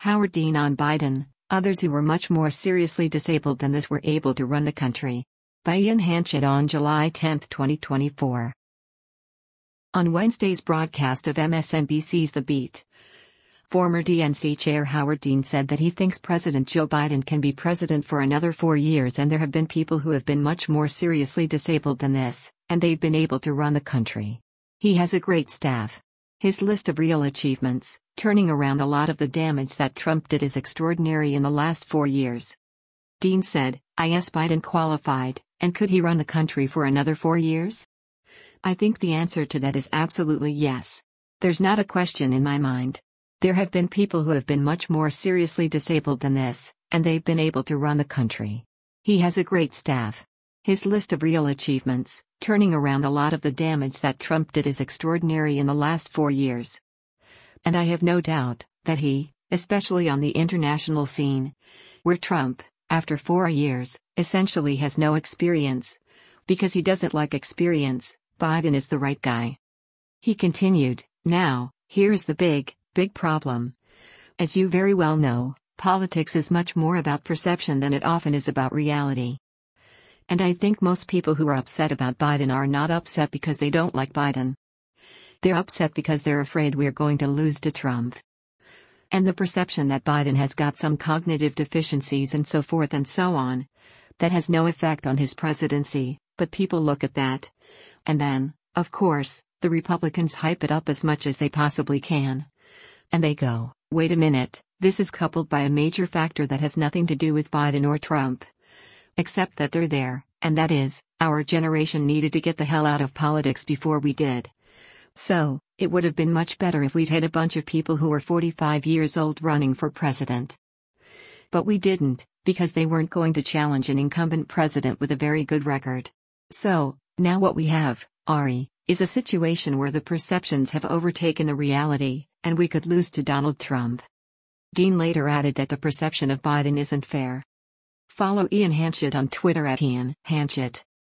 Howard Dean on Biden, others who were much more seriously disabled than this were able to run the country. By Ian Hanchett on July 10, 2024. On Wednesday's broadcast of MSNBC's The Beat, former DNC Chair Howard Dean said that he thinks President Joe Biden can be president for another 4 years, and there have been people who have been much more seriously disabled than this, and they've been able to run the country. He has a great staff. His list of real achievements, turning around a lot of the damage that Trump did, is extraordinary in the last 4 years. Dean said, "Is Biden qualified, and could he run the country for another 4 years? I think the answer to that is absolutely yes. There's not a question in my mind. There have been people who have been much more seriously disabled than this, and they've been able to run the country. He has a great staff. His list of real achievements, turning around a lot of the damage that Trump did, is extraordinary in the last 4 years. And I have no doubt that he, especially on the international scene, where Trump, after 4 years, essentially has no experience, because he doesn't like experience, Biden is the right guy." He continued, "Now, here's the big problem. As you very well know, politics is much more about perception than it often is about reality. And I think most people who are upset about Biden are not upset because they don't like Biden. They're upset because they're afraid we're going to lose to Trump. And the perception that Biden has got some cognitive deficiencies and so forth and so on, that has no effect on his presidency, but people look at that. And then, of course, the Republicans hype it up as much as they possibly can. And they go, wait a minute, this is coupled by a major factor that has nothing to do with Biden or Trump. Except that they're there, and that is, our generation needed to get the hell out of politics before we did. So, it would have been much better if we'd had a bunch of people who were 45 years old running for president. But we didn't, because they weren't going to challenge an incumbent president with a very good record. So, now what we have, Ari, is a situation where the perceptions have overtaken the reality, and we could lose to Donald Trump." Dean later added that the perception of Biden isn't fair. Follow Ian Hanchett on Twitter at Ian Hanchett.